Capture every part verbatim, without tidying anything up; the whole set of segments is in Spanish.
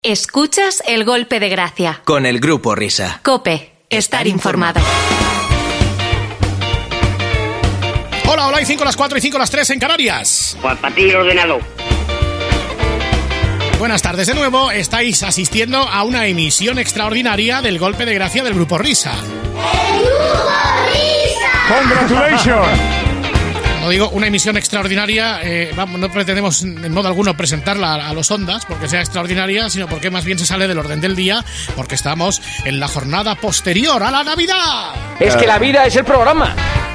Escuchas El Golpe de Gracia. Con el Grupo Risa. COPE. Estar informado. Hola, hola, y cinco las cuatro y cinco las tres en Canarias. Pues para ti el ordenador. Buenas tardes de nuevo. Estáis asistiendo a una emisión extraordinaria del Golpe de Gracia del Grupo Risa. ¡El Grupo Risa! ¡Congratulations! No digo una emisión extraordinaria, eh, vamos, no pretendemos en modo alguno presentarla a, a los ondas porque sea extraordinaria, sino porque más bien se sale del orden del día, porque estamos en la jornada posterior a la Navidad. Es que la vida es el programa.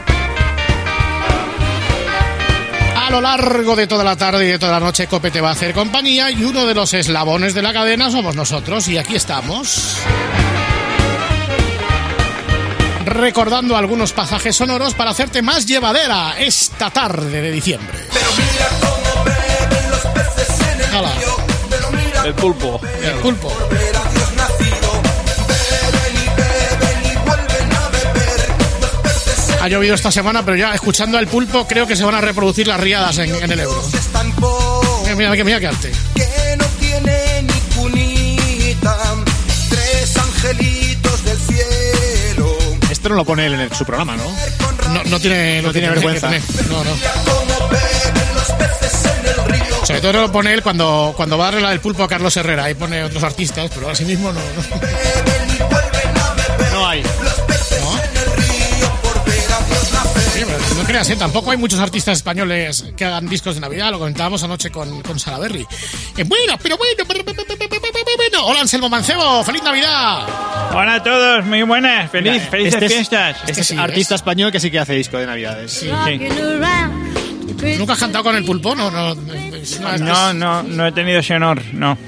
A lo largo de toda la tarde y de toda la noche, COPE te va a hacer compañía y uno de los eslabones de la cadena somos nosotros, y aquí estamos, recordando algunos pasajes sonoros para hacerte más llevadera esta tarde de diciembre. Pero mira cómo beben los peces en el Hola. río. Pero mira El pulpo. El pulpo. por ver a Dios nacido. Beben y beben y vuelven a beber. Los peces en Ha llovido esta semana, pero ya escuchando al pulpo creo que se van a reproducir las riadas en, en el Ebro. los están por Mira, mira, mira qué arte. que no tiene ni cunita. Tres angelitos del cielo. Esto no lo pone él en el- su programa, ¿no? No, no tiene, No tiene que vergüenza. tener. No, no. Cómo beben los peces en el río. Sobre todo lo pone él cuando, cuando va a darle la del pulpo a Carlos Herrera. Ahí pone otros artistas, pero así mismo no. no. Beben y vuelven a beber. No hay. Los peces ¿No? en el río por ver a Dios nacer. Sí, pero no creas, ¿eh? Tampoco hay muchos artistas españoles que hagan discos de Navidad. Lo comentábamos anoche con, con Salaberry. Eh, bueno, pero bueno, pero, pero, pero, pero, pero, bueno. Hola, Anselmo Mancebo. ¡Feliz Navidad! Hola a todos, muy buenas, feliz, Mira, felices este es- fiestas. Este es sí, artista ¿ves? español que sí que hace disco de Navidades. Sí. ¿Nunca has cantado con el pulpo? No, no. es una- No, no, no he tenido ese honor, no.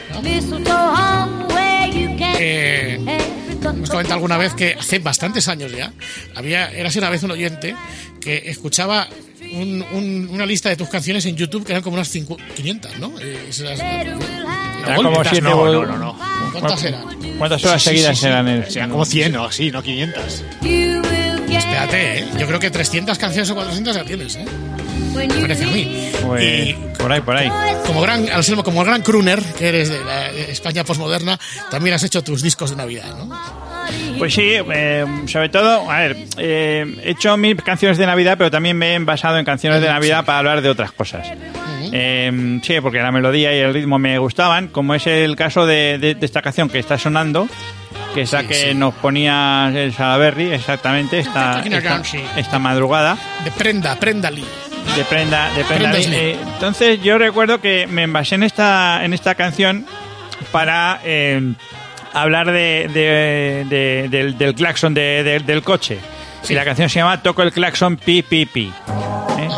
Eh, hemos comentado alguna vez que hace bastantes años ya había, eras una vez un oyente que escuchaba un- un- una lista de tus canciones en YouTube que eran como unas cinco, quinientas, ¿no? Eh, se las- Era golpe, como tas- siete no, vol- no, no, no. ¿Cuántas eran? ¿Cuántas horas Sí, sí, seguidas sí, sí. eran? El... Sean como cien o así, no quinientas. Espérate, ¿eh? Yo creo que trescientas canciones o cuatrocientas ya tienes, ¿eh? Me parece a mí. Pues, Y por ahí, por ahí. como gran, Anselmo, como el gran crooner que eres de la España posmoderna, también has hecho tus discos de Navidad, ¿no? Pues sí, eh, sobre todo, a ver, eh, he hecho mis canciones de Navidad, pero también me he basado en canciones de Navidad para hablar de otras cosas. Eh, sí, porque la melodía y el ritmo me gustaban, como es el caso de, de- de esta canción que está sonando, que es la Sí, que sí. nos ponía el Salaberry, exactamente, esta, esta, Sí. esta madrugada. De Prenda, Prenda Lee. De prenda, de prenda. Prendas Lee. Eh, entonces yo recuerdo que me basé en esta, en esta canción para eh, hablar de, de- de- del, del claxon de- de- del coche. Sí. Y la canción se llama Toco el claxon pi pi pi. ¿Eh?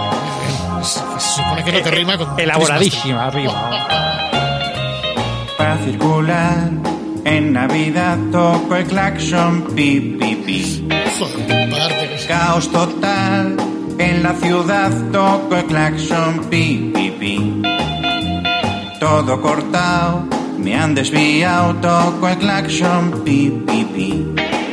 Se supone que es lo que rima con Elaboradísima arriba. Para circular en Navidad toco el claxon pi pi pi. Joder, para darte cosas. Caos total en la ciudad toco el claxon pi pi pi. Todo cortado, me han desviado, toco el claxon pi pi pi.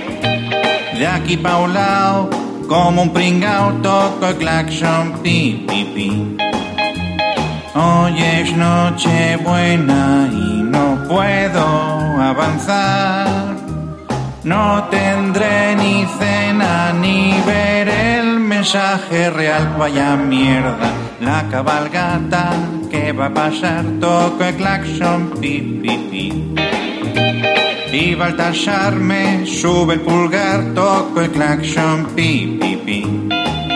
De aquí pa' un lado, como un pringao, toco el claxon pi pi pi. Hoy es noche buena y no puedo avanzar. No tendré ni cena ni ver el mensaje real. Vaya mierda, la cabalgata que va a pasar. Toco el claxon pi pi pi. Y Baltasar me sube el pulgar. Toco el claxon pi pi pi.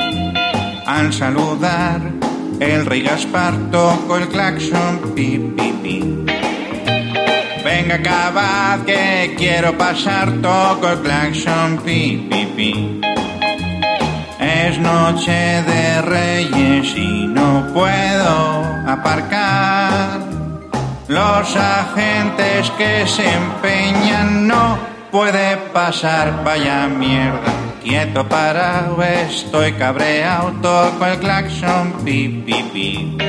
Al saludar el rey Gaspar toco el claxon pi pi pi. Venga, acabad que quiero pasar, toco el claxon pi pi pi. Es noche de Reyes y no puedo aparcar. Los agentes que se empeñan no puede pasar, vaya mierda. Quieto parado, estoy cabreado, toco el claxon pi pi pi.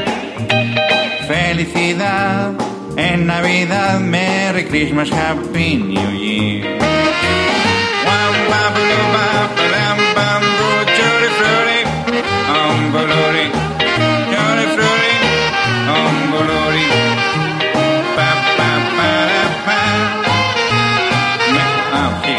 Felicidad en Navidad, Merry Christmas, Happy New Year. Wam, bam, bam, bam, bam, bam, bam, chori, flori, um, bolori, chori, flori, um, bolori, bam, bam. para, pa. Me- ah, sí.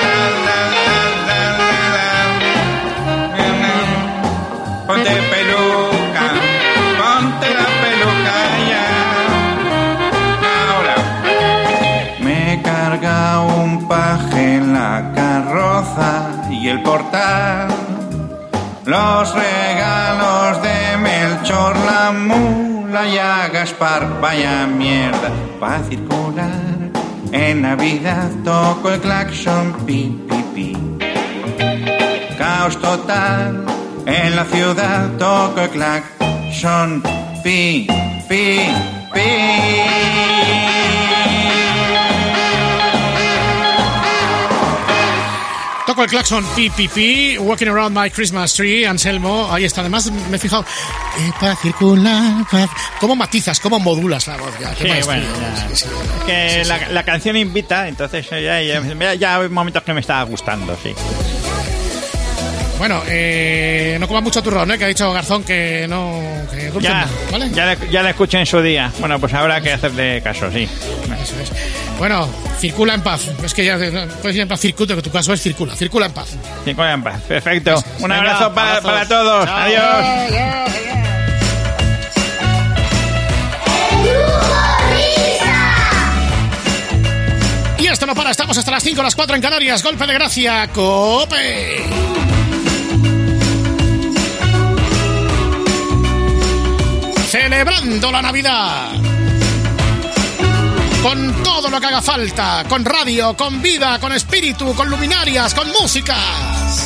La, la, la, la, la. Ponte peluca, ponte la peluca ya. Ahora. Me carga un paje en la carroza y el portal. Los regalos de Melchor, la mula y a Gaspar, vaya mierda, va a circular. En Navidad toco el claxon, pi, pi, pi. Caos total, en la ciudad toco el claxon, pi, pi, pi. Toco el claxon, pi, pi, pi, walking around my Christmas tree, Anselmo, ahí está. Además, me he fijado, eh, para circular, para... ¿Cómo matizas, cómo modulas la voz? Ya, qué Sí, maestría. bueno, ya. Sí, sí. Que Sí, la, sí. la canción invita, entonces ya, ya, ya, ya hay momentos que me está gustando, sí. Bueno, eh, no comas mucho turrón, ¿eh? Que ha dicho Garzón que no... Que dulce Ya, no, ¿vale? ya, le, ya le escuché en su día. Bueno, pues habrá que hacerle caso, sí. Eso es. Bueno, circula en paz. Es que ya puedes ir en paz, circuito, que tu caso es circula. Circula en paz. Sí, con en paz. Perfecto. Un Venga, abrazo para, abrazos. para todos. Chao. Adiós. Y esto no para, estamos hasta las cinco, las cuatro en Canarias. Golpe de gracia, COPE. Celebrando la Navidad. Con todo lo que haga falta, con radio, con vida, con espíritu, con luminarias, con músicas.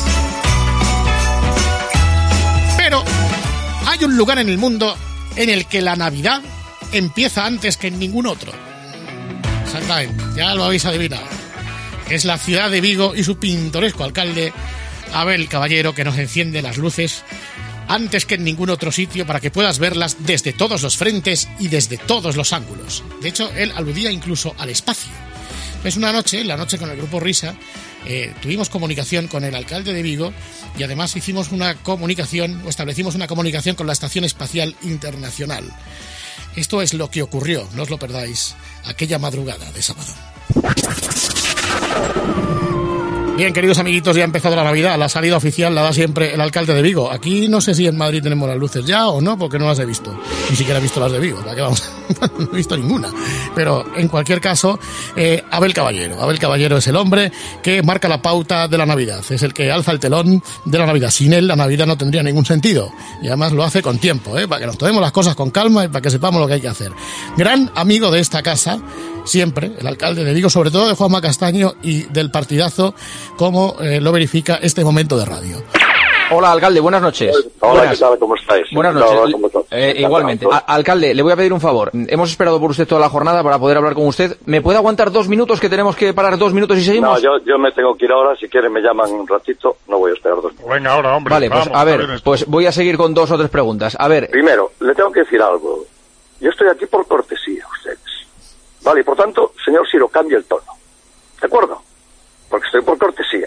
Pero hay un lugar en el mundo en el que la Navidad empieza antes que en ningún otro. Exactamente, ya lo habéis adivinado. Es la ciudad de Vigo y su pintoresco alcalde, Abel Caballero, que nos enciende las luces antes que en ningún otro sitio para que puedas verlas desde todos los frentes y desde todos los ángulos. De hecho, él aludía incluso al espacio. Es una noche, la noche con el grupo Risa, eh, tuvimos comunicación con el alcalde de Vigo y además hicimos una comunicación, o establecimos una comunicación con la Estación Espacial Internacional. Esto es lo que ocurrió, no os lo perdáis, aquella madrugada de sábado. Bien, queridos amiguitos, ya ha empezado la Navidad. La salida oficial la da siempre el alcalde de Vigo. Aquí no sé si en Madrid tenemos las luces ya o no, porque no las he visto. Ni siquiera he visto las de Vigo, ¿para qué vamos? No he visto ninguna. Pero, en cualquier caso, eh, Abel Caballero. Abel Caballero es el hombre que marca la pauta de la Navidad. Es el que alza el telón de la Navidad. Sin él, la Navidad no tendría ningún sentido. Y además lo hace con tiempo, ¿eh? Para que nos tomemos las cosas con calma y para que sepamos lo que hay que hacer. Gran amigo de esta casa, siempre, el alcalde de Vigo, sobre todo de Juanma Castaño y del partidazo, como eh, lo verifica este momento de radio. Hola, alcalde, buenas noches. Hola, buenas. ¿qué tal? ¿Cómo estáis? Buenas Hola, noches. ¿cómo estás? Eh, ¿Qué tal, igualmente. Fernando? A- alcalde, le voy a pedir un favor. Hemos esperado por usted toda la jornada para poder hablar con usted. ¿Me puede aguantar dos minutos, que tenemos que parar dos minutos y No, seguimos? yo, yo me tengo que ir ahora. Si quieren me llaman un ratito. No voy a esperar dos minutos. Venga, ahora, hombre. Vale, pues vamos, a ver, esto. pues voy a seguir con dos o tres preguntas. A ver, Primero, le tengo que decir algo. Yo estoy aquí por cortesía, ustedes. Vale, y por tanto, señor Siro, cambie el tono. ¿De acuerdo? Porque estoy por cortesía.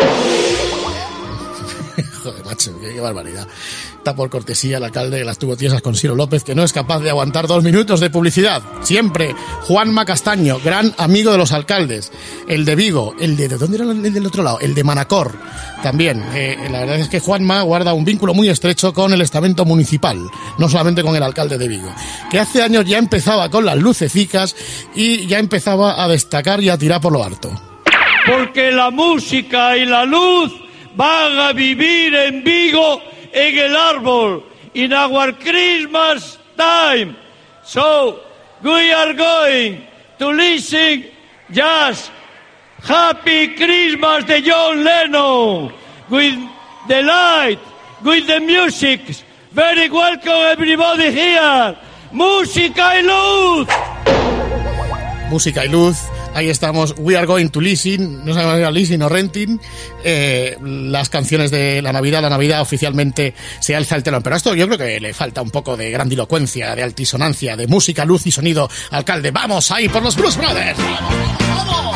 Joder, macho, qué, qué barbaridad. Está por cortesía el alcalde que las tuvo tiesas con Ciro López, que no es capaz de aguantar dos minutos de publicidad. Siempre, Juanma Castaño, gran amigo de los alcaldes. El de Vigo, el de... ¿De dónde era el del otro lado? El de Manacor, también. Eh, la verdad es que Juanma guarda un vínculo muy estrecho con el estamento municipal, no solamente con el alcalde de Vigo, que hace años ya empezaba con las lucecicas y ya empezaba a destacar y a tirar por lo harto. Porque la música y la luz van a vivir en Vigo en el árbol in our Christmas time. So we are going to listen just Happy Christmas de John Lennon with the light, with the music. Very welcome everybody here. Música y luz. Música y luz. Ahí estamos, we are going to listen, no sabemos si era listen o renting, eh, las canciones de la Navidad, la Navidad oficialmente se alza el telón. Pero a esto yo creo que le falta un poco de grandilocuencia, de altisonancia, de música, luz y sonido. Alcalde, vamos ahí por los Blues Brothers. ¡Vamos, vamos!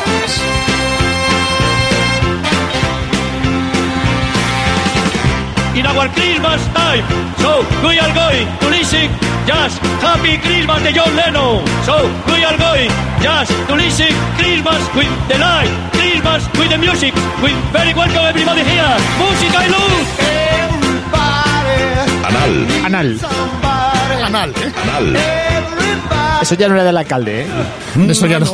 in our Christmas time. So we are going to listen just Happy Christmas de John Lennon. So we are going just to listen Christmas with the light, Christmas with the music. We very welcome everybody here. Música y luz. Anal. Anal. Anal, ¿eh? Anal. Eso ya no era del alcalde, ¿eh? Eso ya no.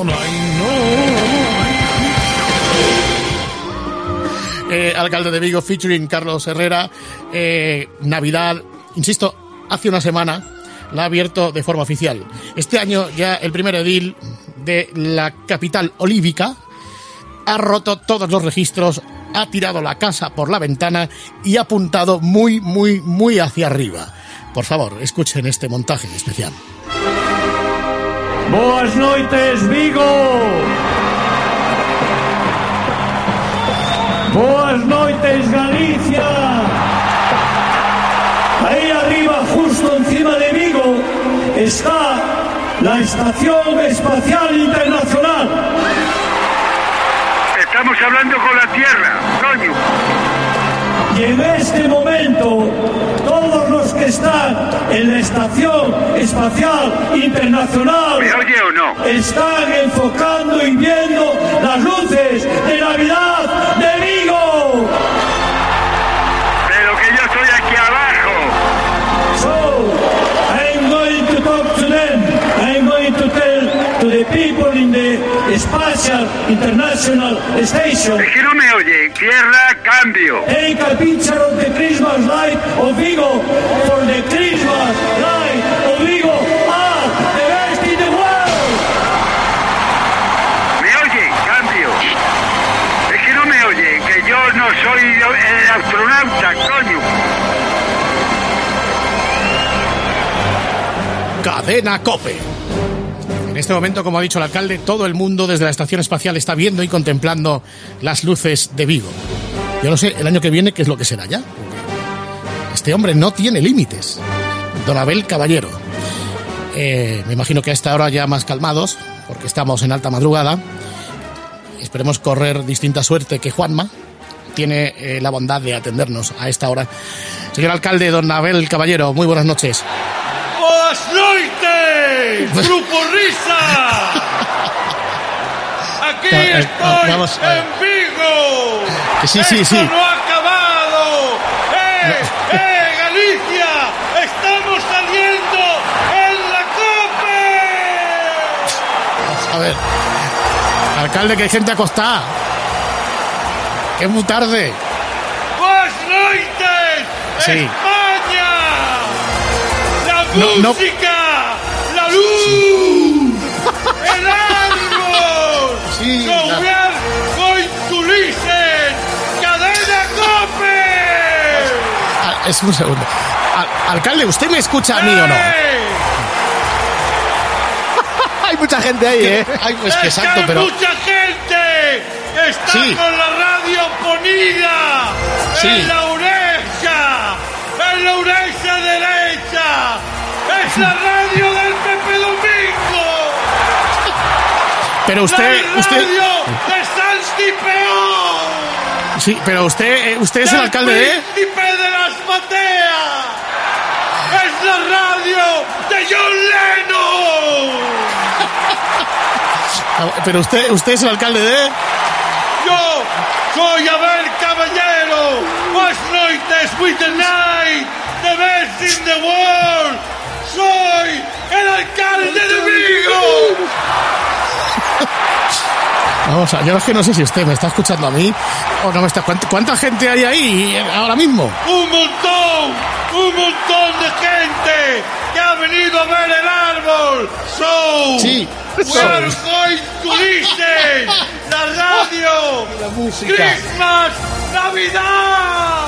Eh, alcalde de Vigo featuring Carlos Herrera. Eh, Navidad, insisto, hace una semana la ha abierto de forma oficial. Este año ya el primer edil de la capital olívica ha roto todos los registros, ha tirado la casa por la ventana y ha apuntado muy, muy, muy hacia arriba. Por favor, escuchen este montaje especial. Boas noites, Vigo. Boas noites, Galicia. Ahí arriba, justo encima de Vigo, está la Estación Espacial Internacional. Estamos hablando con la Tierra, coño. Y en este momento, todos los que están en la Estación Espacial Internacional ¿me oye o no? están enfocando y viendo las luces de Navidad de Vigo. Pero que yo estoy aquí abajo. So, I'm going to talk to them. I'm going to tell to the people in the Spatial International Station. Es que no me oye. Tierra, cambio. Take a picture of the Christmas light of Vigo for the Christmas light of Vigo are the best in the world. ¿Me oye? Cambio. Es que no me oye. Que yo no soy el astronauta, coño. Cadena COPE. En este momento, como ha dicho el alcalde, todo el mundo desde la estación espacial está viendo y contemplando las luces de Vigo. Yo no sé, el año que viene, ¿qué es lo que será ya? Este hombre no tiene límites. Don Abel Caballero. Eh, me imagino que a esta hora ya más calmados, porque estamos en alta madrugada. Esperemos correr distinta suerte que Juanma tiene eh, la bondad de atendernos a esta hora. Señor alcalde, don Abel Caballero, muy buenas noches. Boas noites, Grupo Risa. Aquí Eh, estoy vamos, eh. en Vigo. Que sí, sí, Esto sí. no ha acabado. ¡Eh, eh, Galicia! ¡Estamos saliendo en la COPE! A ver, alcalde, que hay gente acostada. Que es muy tarde. ¡Boas noites, Sí. España! ¡La No, no. música! ¡La luz! ¡El árbol! Sí, ¡So la- we are going to listen! ¡Cadena COPE! Ah, es un segundo. Al- alcalde, ¿usted me escucha a mí o no? ¡Eh! Hay mucha gente ahí, ¿eh? Ay, pues que Es exacto, hay pero... mucha gente que está Sí. con la radio ponida Sí. en la oreja, en la oreja derecha. Es la radio del Pepe Domingo. Pero usted... la usted radio de Santi Peón. sí, pero usted, eh, usted es el del alcalde de... Príncipe de las Mateas. Es la radio de John Lennon. Pero usted, usted es el alcalde de... Yo soy Abel Caballero. Buenas noites with the night, the best in the world. Soy el alcalde de Vigo. Vamos a... Yo es que no sé si usted me está escuchando a mí o no me está... ¿Cuánta, cuánta gente hay ahí ahora mismo? Un montón, un montón de gente que ha venido a ver el árbol. So, Sí. we are going to listen. La radio. La música. Christmas, Navidad.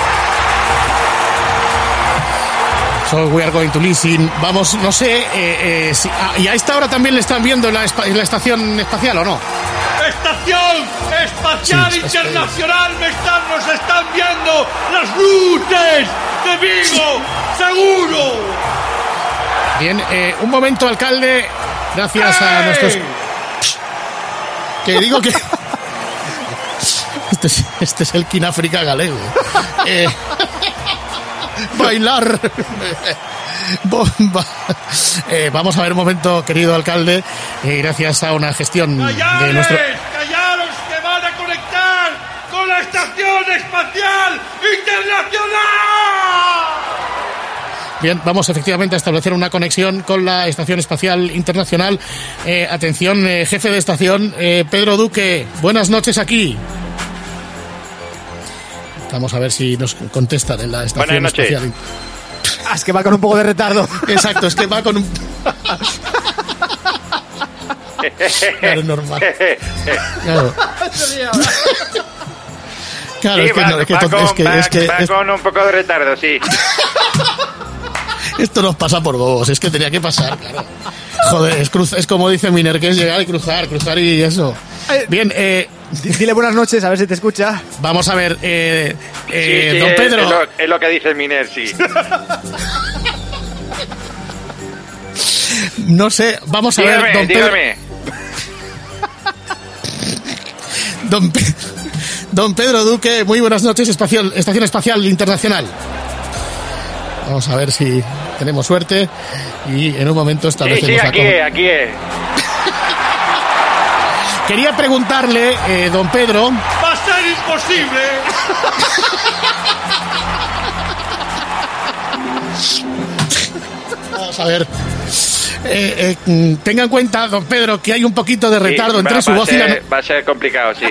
So we are going to listen. Vamos, no sé... Eh, eh, si, ah, ¿y a esta hora también le están viendo en la, espa- en la estación espacial o no? Estación Espacial Sí, está- Internacional, me están, nos están viendo las luces de Vigo, seguro. Bien, eh, un momento, alcalde. Gracias a ¡Ey! nuestros... Que digo que... Este es, este es el Kinafrica galego. Eh, bailar. Bomba. Eh, vamos a ver un momento, querido alcalde, eh, gracias a una gestión de nuestro... ¡Callaros que van a conectar con la Estación Espacial Internacional! Bien, vamos efectivamente a establecer una conexión con la Estación Espacial Internacional. Eh, atención, eh, jefe de estación, eh, Pedro Duque, buenas noches aquí. Vamos a ver si nos contestan en la Estación Buenas noches. Espacial. Ah, es que va con un poco de retardo. Exacto, es que va con un... Claro, es normal. Claro. Claro, Sí, es que, va, no, es que, va esto- con, es que, va- es que va es- con un poco de retardo, sí. esto nos pasa por bobos, es que tenía que pasar, claro. Joder, es, cruz, es como dice Miner, que es llegar y cruzar, cruzar y eso. Bien, eh, dile buenas noches, a ver si te escucha. Vamos a ver, eh, eh, Sí, sí, don es- Pedro. Es lo, es lo que dice el Miner, sí. No sé, vamos a dígame, ver, don Pedro. dígame. Don, Pe- don Pedro Duque, muy buenas noches, espacial, Estación Espacial Internacional. Vamos a ver si tenemos suerte y en un momento Sí, establecemos sí, la aquí com- es, aquí es. Quería preguntarle, eh, don Pedro, ¡Va a ser imposible! vamos a ver, eh, eh, mm, tenga en cuenta, don Pedro, que hay un poquito de retardo Sí, entre va, su va a voz y la... ser, va a ser complicado, sí.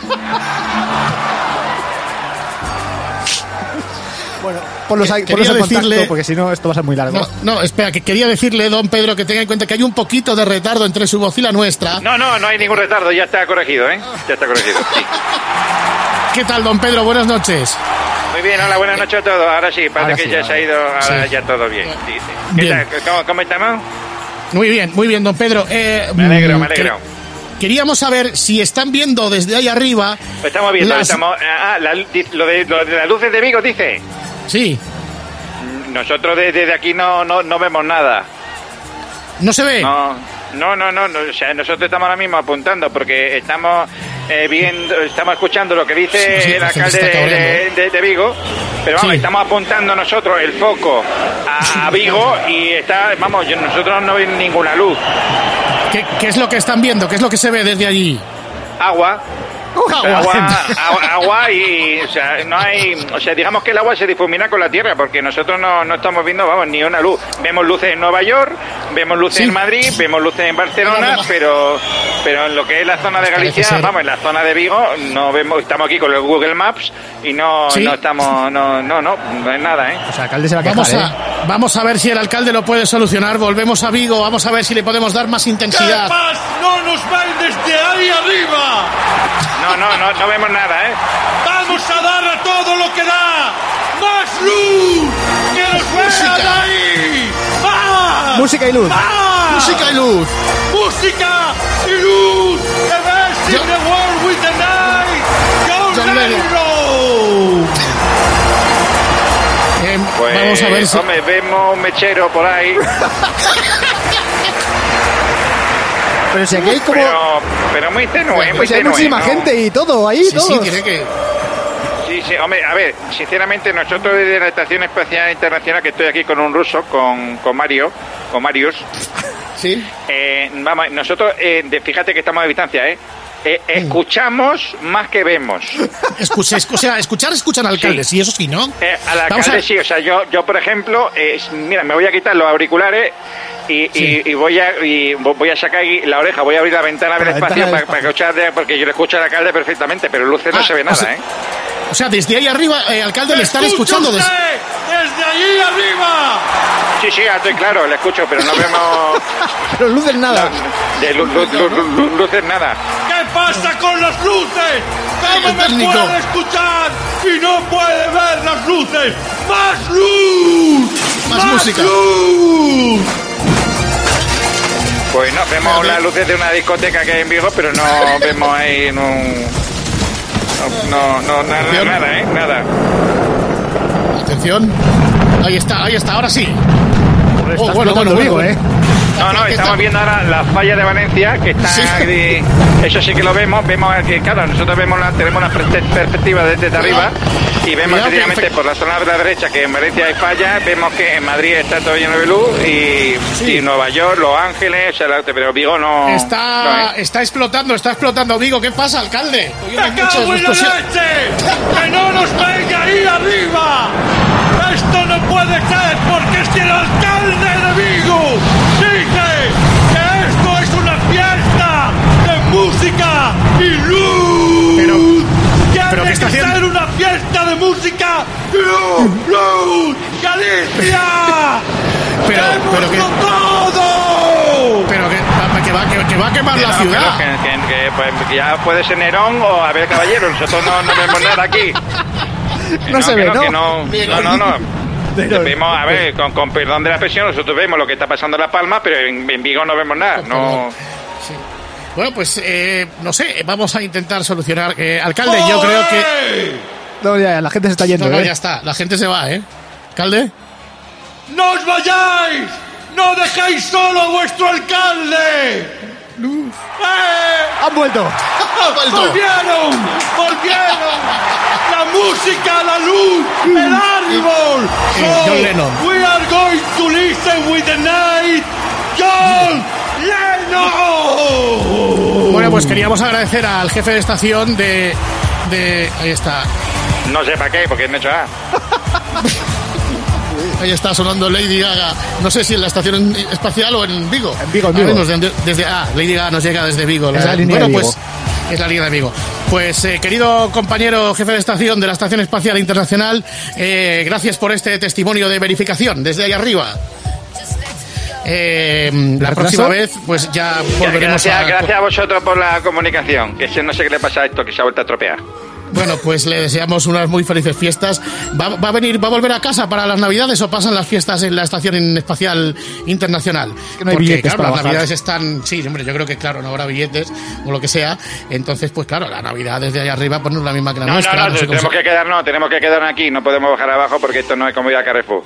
Bueno, ponlos, ahí, Que- ponlos en quería contacto, decirle- porque si no, esto va a ser muy largo. No, no, espera, que quería decirle, don Pedro, que tenga en cuenta que hay un poquito de retardo entre su voz y la nuestra. No, no, no hay ningún retardo, ya está corregido, ¿eh? Ya está corregido, sí. ¿Qué tal, don Pedro? Buenas noches. Muy bien, hola, buenas noches a todos. Ahora sí, parece Ahora que sí, ya ahora. se ha ido, ahora Sí. ya todo bien. Sí, sí. ¿Qué Bien. tal? ¿Cómo, cómo estamos? Muy bien, muy bien, don Pedro. Eh, Me alegro, mm, me alegro. que- Queríamos saber si están viendo desde ahí arriba... Pues estamos viendo, las- estamos... Ah, la- lo, de, lo de las luces de Vigo, dice. Sí, Nosotros desde desde aquí no, no, no vemos nada. ¿no se ve? No, no, no, no, no, o sea, nosotros estamos ahora mismo apuntando porque estamos eh, viendo, estamos escuchando lo que dice Sí, sí, el la gente alcalde está de, cabreando. de- de Vigo, pero vamos, Sí. estamos apuntando nosotros el foco a, a Vigo y está, vamos, yo- nosotros no vemos ninguna luz. ¿Qué, qué es lo que están viendo? ¿Qué es lo que se ve desde allí? Agua. Agua. Agua, agua, agua y, o sea, no hay, o sea, digamos que el agua se difumina con la tierra, porque nosotros no, no estamos viendo, vamos, ni una luz. Vemos luces en Nueva York, vemos luces Sí. en Madrid, vemos luces en Barcelona, pero, pero en lo que es la zona de Parece Galicia, ser. vamos, en la zona de Vigo, no vemos, estamos aquí con el Google Maps y no, Sí. no estamos, no, no, no, no es nada, ¿eh? O sea, el alcalde se va a quejar, Vamos ¿eh? a, vamos a ver si el alcalde lo puede solucionar. Volvemos a Vigo, vamos a ver si le podemos dar más ¿Qué intensidad. más no nos ven desde ahí arriba? No, no, no, no vemos nada, ¿eh? ¡Vamos a dar a todo lo que da! ¡Más luz! ¡Que nos Música. vean ahí! ¡Más! Música y luz. ¡Más! Música y luz. ¡Música y luz! ¡The best Yo- in the world with the night! ¡John John Lennon. Lennon! Eh, Pues, vamos a ver si... hombre, vemos un mechero por ahí, Pero si aquí hay como... pero, pero muy tenue, muy Pues hay tenue, muchísima ¿no? gente y todo ahí, Sí, todos. sí, tiene que... Sí, sí, hombre, a ver, sinceramente nosotros desde la Estación Espacial Internacional, que estoy aquí con un ruso, con, con Mario, con Marius, Sí. eh, vamos, nosotros, eh, de- fíjate que estamos a distancia, ¿eh? Eh, escuchamos más que vemos. Escucha, es- o sea, escuchar, escuchan al alcalde, sí, eso sí, ¿no? Eh, al Vamos a alcalde ver. sí, o sea, yo, yo por ejemplo, eh, mira, me voy a quitar los auriculares y, Sí. y, y voy a y voy a sacar ahí la oreja, voy a abrir la ventana del La ventana espacio del para, espacio. para escuchar, de- porque yo le escucho al alcalde perfectamente, pero luces no Ah, se ve o nada, sea, ¿eh? O sea, desde ahí arriba, eh, alcalde, le están ¿Me escucha escuchando. Des... usted? ¡Desde allí arriba! Sí, sí, estoy claro, le escucho, pero no vemos Pero luces nada. de lu- lu- lu- lu- luces nada. ¿Qué pasa con las luces? ¿Cómo El me técnico. puede escuchar y no puede ver las luces? ¡Más luz! Más música. luz! Pues no, vemos las luces de una discoteca que hay en Vigo, pero no vemos ahí en un... No, no, no, nada, Atención. nada, ¿eh? Nada. Atención. Ahí está, ahí está, ahora sí. Está Oh, bueno, explotando bueno, Vigo, bueno. ¿eh? No, no, estamos viendo ahora la falla de Valencia, que está... Sí. de- eso sí que lo vemos, vemos que, claro, nosotros vemos la- tenemos una per- perspectiva desde arriba y vemos Cuidado que- efectivamente por la zona de la derecha que en Valencia hay falla, vemos que en Madrid está todo lleno de luz y, Sí. y Nueva York, Los Ángeles, o sea, la- pero Vigo no... Está, no, ¿eh? está explotando, está explotando Vigo. ¿Qué pasa, alcalde? Oye, ¡Me hay muchas cago en la explosiones. leche! ¡Que no nos venga ahí arriba! ¡Esto no puede ser porque es que el alcalde de Vigo dice que esto es una fiesta de música y luz! Pero- ¡Tiene pero ¿qué está que haciendo? ser una fiesta de música y luz! ¡Luz! ¡Galicia! Pero- pero que- ¡Quémoslo todo! Pero que, va- que, va, que, que va a quemar la No, ciudad. pero que, que- que, pues, ya puede ser Nerón o Abel Caballero, nosotros no, no vemos nada aquí. Que No se que ve, no, ¿no? que no, no, no, no. Pero- Vemos, a ver, con, con perdón de la expresión, nosotros vemos lo que está pasando en La Palma, pero en, en Vigo no vemos nada. No. Bueno, pues eh, no sé, vamos a intentar solucionar. Eh, alcalde, yo creo que. No, ya, la gente se está yendo, No, no, ¿eh? ya está, la gente se va, ¿eh? Alcalde. ¡No os vayáis! ¡No dejéis solo a vuestro alcalde! ¡Eh! ¡Han vuelto! ¡Volvieron! ¡Volvieron! ¡La música, la luz, el árbol! Eh, John Lennon. We are going to listen with the night, John Lennon! Bueno, pues queríamos agradecer al jefe de estación de. de ahí está. No sé para qué, porque no he hecho nada. Ahí está sonando Lady Gaga. No sé si en la estación espacial o en Vigo. En Vigo, en Ahora Vigo. mismo, desde, desde- ah, Lady Gaga nos llega desde Vigo. Es la línea bueno, de pues es la línea de Vigo. Pues, eh, querido compañero jefe de estación de la Estación Espacial Internacional, eh, gracias por este testimonio de verificación desde ahí arriba. Eh, la ¿Retraso? próxima vez, pues ya volveremos Gracias, a. gracias a vosotros por la comunicación, que si- no sé qué le pasa a esto, que se ha vuelto a estropear. Bueno, pues le deseamos unas muy felices fiestas. ¿Va, va a venir, va a volver a casa para las Navidades o pasan las fiestas en la Estación Espacial Internacional? que no hay Porque, billetes claro, para las bajar. Navidades están... Sí, hombre, yo creo que, claro, no habrá billetes o lo que sea. Entonces, pues claro, la Navidad desde allá arriba pues no es la misma que la No, nuestra. no, no, no sé cómo tenemos se- que quedarnos, tenemos que quedarnos aquí, no podemos bajar abajo porque esto no es como ir a Carrefour.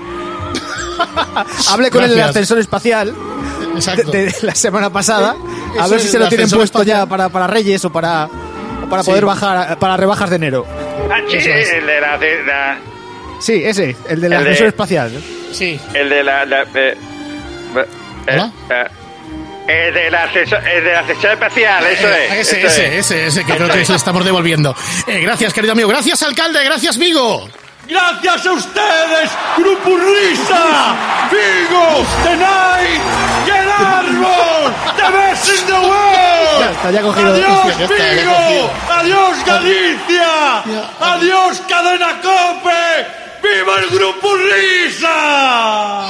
Hablé con el Gracias. ascensor espacial de, Exacto. de la semana pasada. A Eso ver es si se el lo tienen ascensor puesto ya espacial. para, para Reyes o para, o para Sí. poder bajar, para rebajas de enero. Ah, sí, Eso es. el de la... de la- Sí, ese, el del El de- ascensor espacial. Sí. el de la... la- eh, eh, ¿Hola? eh, el del ascensor, el del ascensor espacial, eso Eh, es. ese, eso ese, es. ese, ese, que Eso creo que es. se le estamos devolviendo. Eh, gracias, querido amigo. Gracias, alcalde. Gracias, Vigo. Gracias a ustedes, Grupo Risa, Vigo, The Night y el árbol, The Best in the World. Ya está, ya ha cogido. Adiós, Ya está, ya ha Vigo. cogido. Adiós, Galicia. Adiós, Cadena Cope. ¡Viva el Grupo Risa!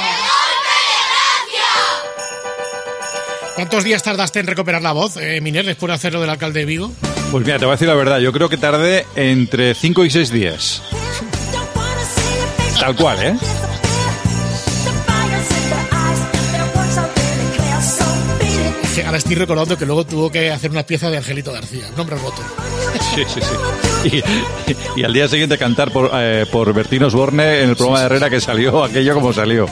¿Cuántos días tardaste en recuperar la voz, eh, Miner, después de hacerlo del alcalde de Vigo? Pues mira, te voy a decir la verdad. Yo creo que tardé entre cinco y seis días. Tal cual, ¿eh? Que ahora estoy recordando que luego tuvo que hacer una pieza de Angelito García, un hombre roto. Sí, sí, sí. Y, y al día siguiente cantar por, eh, por Bertín Osborne en el programa de Herrera que salió aquello como salió.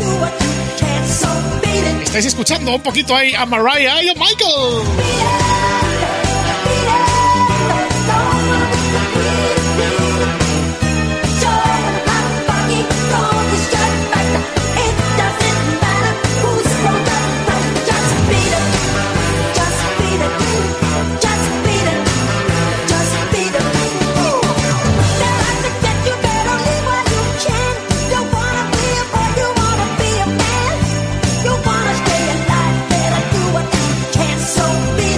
Estáis escuchando un poquito ahí a Mariah y a Michael. So be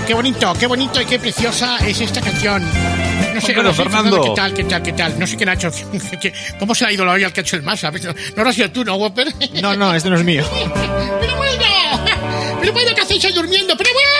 qué bonito, qué bonito y qué preciosa es esta canción. No sé, Bueno, no sé, Fernando. ¿qué tal, qué tal, qué tal? No sé quién ha hecho... ¿Cómo se ha ido la olla al que ha hecho el más? No lo has sido tú, ¿no, Whopper? No, no, este no es mío. ¡Pero bueno! ¡Pero bueno, qué hacéis ahí durmiendo! ¡Pero bueno!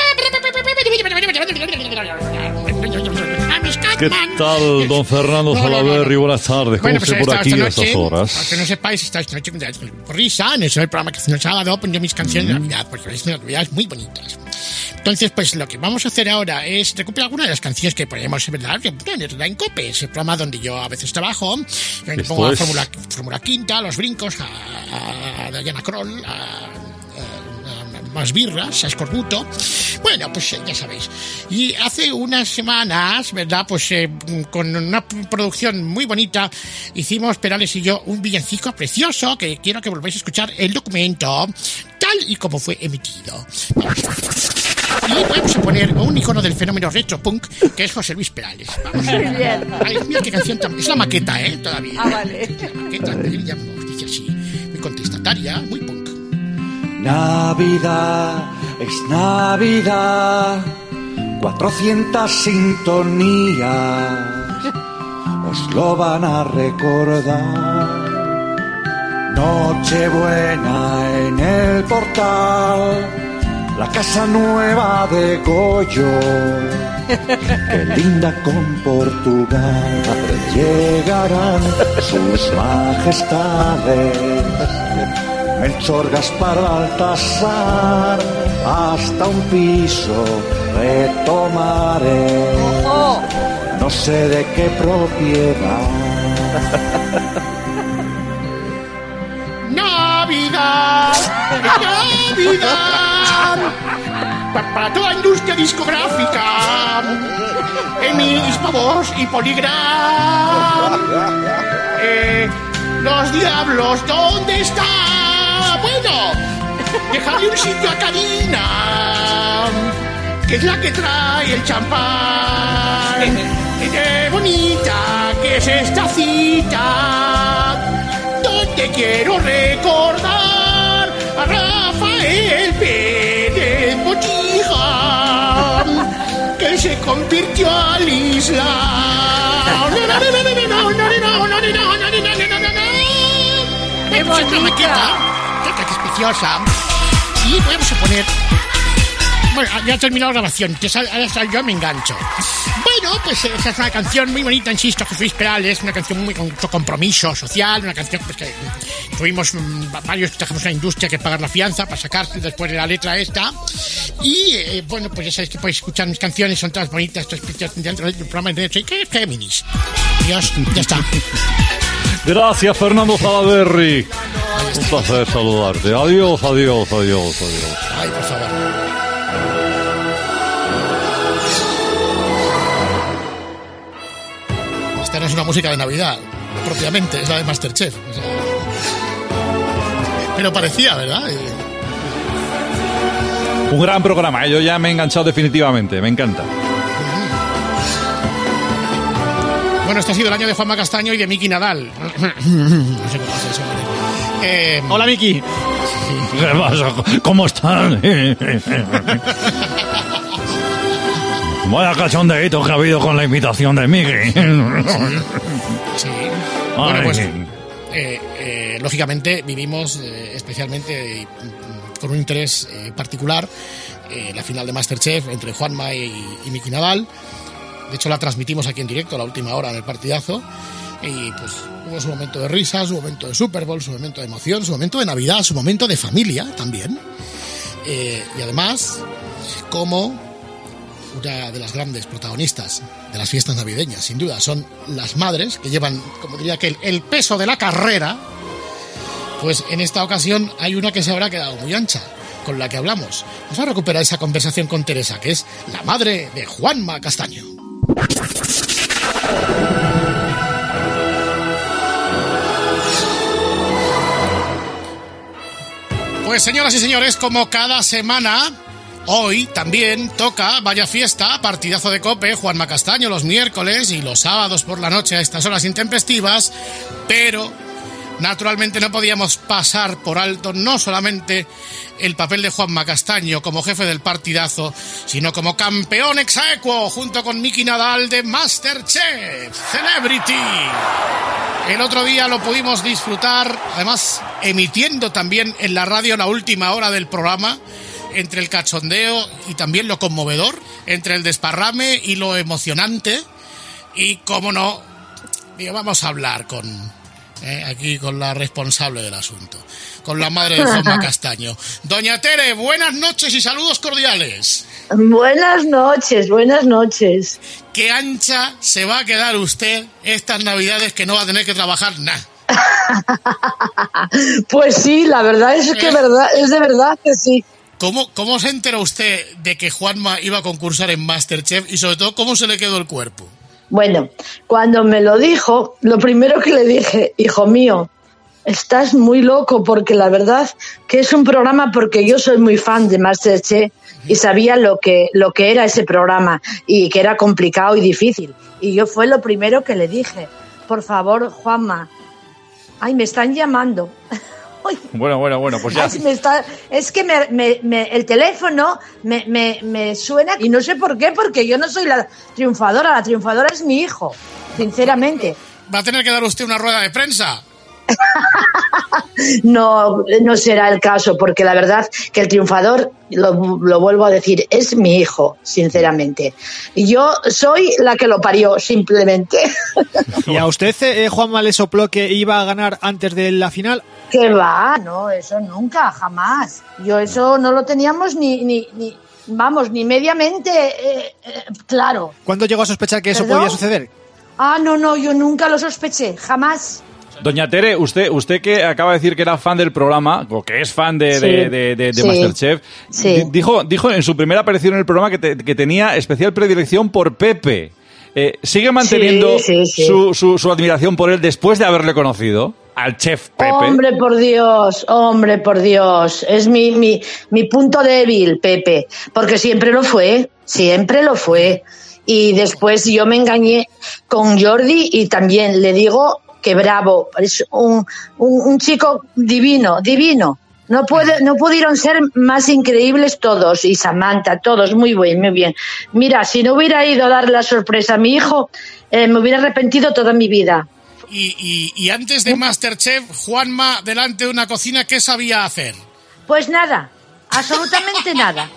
¿Qué tal, don Fernando No, no, no, Salaverry? no. Buenas tardes. ¿Cómo Bueno, se pues por esta, aquí esta a estas noche, horas? para que no sepáis, esta noche, por risa, en el programa que hace el sábado, pongo mis canciones de Navidad, porque veis unas navidades muy bonitas. Entonces, pues lo que vamos a hacer ahora es recuperar algunas de las canciones que ponemos, ¿verdad? En COPE, ese programa donde yo a veces trabajo. Yo Esto pongo a es- Fórmula, Fórmula Quinta, a Los Brincos, a, a Diana Kroll, a, a- a Más Birras, a Escorbuto. Bueno, pues eh, ya sabéis. Y hace unas semanas, ¿verdad? Pues eh, con una p- producción muy bonita, hicimos Perales y yo un villancico precioso que quiero que volváis a escuchar el documento tal y como fue emitido. Vamos a- Y vamos a poner un icono del fenómeno retropunk, que es José Luis Perales. Vamos a Muy bien. Ay, mira qué canción tan... Es la maqueta, ¿eh? Todavía. Ah, vale. La maqueta, que ya nos dice así. Muy contestataria, muy punk. Navidad es Navidad, cuatrocientas sintonías os lo van a recordar. Nochebuena en el portal, la casa nueva de Goyo, qué linda con Portugal, llegarán sus majestades. Melchor, Gaspar, Baltasar, hasta un piso retomaré. No sé de qué propiedad. ¡Navidad! ¡Navidad! Pa- Para toda industria discográfica, Emis, Pavos y Poligram. Eh, los diablos, ¿dónde están? Bueno, dejadle un sitio a Karina, que es la que trae el champán. ¡Qué bonita que es esta cita! Donde quiero recordar a Rafael Pérez Mochija, que se convirtió al Islam. ¡Qué bonita! ¡Qué preciosa! Y vamos a poner... Bueno, ya ha terminado la grabación, que sal- ahora sal- yo me engancho. Bueno, pues eh, esa es una canción muy bonita, insisto, José Luis Perales, una canción muy con mucho compromiso social, una canción pues, que mm, tuvimos mm, varios que trabajamos en la industria que pagar la fianza para sacarse después de la letra esta. Y eh, bueno, pues ya sabéis que podéis escuchar mis canciones, son todas bonitas, todas especiales dentro del programa de Derecho y que Géminis. Dios, ya está. Gracias, Fernando Salaverry. Un placer saludarte. Adiós, adiós, adiós, adiós. Ay, por favor. Esta no es una música de Navidad, propiamente, es la de Masterchef. O sea, pero parecía, ¿verdad? Eh, Un gran programa, ¿eh? Yo ya me he enganchado definitivamente, me encanta. Bueno, este ha sido el año de Juanma Castaño y de Miki Nadal. No sé cómo hace eso. Eh, Hola, Miki. ¿Qué pasa? ¿Cómo están? Vaya cachondeíto que ha habido con la imitación de Miki. Sí. Bueno, Ay. pues, eh, eh, lógicamente vivimos eh, especialmente eh, con un interés eh, particular eh, la final de Masterchef entre Juanma y, y Miki Nadal. De hecho, la transmitimos aquí en directo a la última hora en el partidazo. Y pues hubo su momento de risa, su momento de Super Bowl, su momento de emoción, su momento de Navidad, su momento de familia también. Eh, y además, como una de las grandes protagonistas de las fiestas navideñas, sin duda, son las madres que llevan, como diría aquel, el peso de la carrera. Pues en esta ocasión hay una que se habrá quedado muy ancha, con la que hablamos. Vamos a recuperar esa conversación con Teresa, que es la madre de Juanma Castaño. Pues señoras y señores, como cada semana, hoy también toca Vaya Fiesta, partidazo de COPE, Juanma Castaño los miércoles y los sábados por la noche a estas horas intempestivas, pero Naturalmente no podíamos pasar por alto no solamente el papel de Juanma Castaño como jefe del partidazo, sino como campeón ex aequo junto con Miki Nadal de MasterChef Celebrity. El otro día lo pudimos disfrutar, además emitiendo también en la radio la última hora del programa, entre el cachondeo y también lo conmovedor, entre el desparrame y lo emocionante. Y cómo no, digo, vamos a hablar con... Eh, aquí con la responsable del asunto, con la madre de Juanma Castaño. Doña Tere, buenas noches y saludos cordiales. Buenas noches, buenas noches. ¿Qué ancha se va a quedar usted estas navidades que no va a tener que trabajar nada? Pues sí, la verdad es que ¿Eh? verdad, es de verdad que sí. ¿Cómo, ¿Cómo se enteró usted de que Juanma iba a concursar en MasterChef y sobre todo cómo se le quedó el cuerpo? Bueno, cuando me lo dijo, lo primero que le dije, hijo mío, estás muy loco, porque la verdad que es un programa, porque yo soy muy fan de MasterChef y sabía lo que, lo que era ese programa y que era complicado y difícil. Y yo fue lo primero que le dije, por favor, Juanma, ay, me están llamando. Bueno, bueno, bueno, pues ya. Ay, me está, es que me, me, me, el teléfono me, me, me suena y no sé por qué, porque yo no soy la triunfadora, la triunfadora es mi hijo, sinceramente. ¿Va a tener que dar usted una rueda de prensa? No, no será el caso, porque la verdad que el triunfador, lo, lo vuelvo a decir, es mi hijo, sinceramente. Y yo soy la que lo parió, simplemente. ¿Y a usted, eh, Juanma, le sopló que iba a ganar antes de la final? ¿Qué va? No, eso nunca, jamás. Yo eso no lo teníamos ni, ni, ni vamos, ni mediamente eh, eh, claro. ¿Cuándo llegó a sospechar que eso ¿Perdón? podía suceder? Ah, no, no, yo nunca lo sospeché, jamás. Doña Tere, usted usted que acaba de decir que era fan del programa, o que es fan de, Sí, de, de, de, de sí, MasterChef, sí. di- dijo dijo en su primera aparición en el programa que, te- que tenía especial predilección por Pepe. Eh, ¿Sigue manteniendo Sí, sí, sí. Su, su, su admiración por él después de haberle conocido? Al chef Pepe. Hombre, por Dios, hombre, por Dios. Es mi, mi, mi punto débil, Pepe, porque siempre lo fue, siempre lo fue. Y después yo me engañé con Jordi y también le digo que bravo, es un, un, un chico divino, divino. No puede, no pudieron ser más increíbles todos, y Samantha, todos, muy bien, muy bien. Mira, si no hubiera ido a dar la sorpresa a mi hijo, eh, me hubiera arrepentido toda mi vida. Y, y, y antes de MasterChef, Juanma, delante de una cocina, ¿qué sabía hacer? Pues nada, absolutamente nada.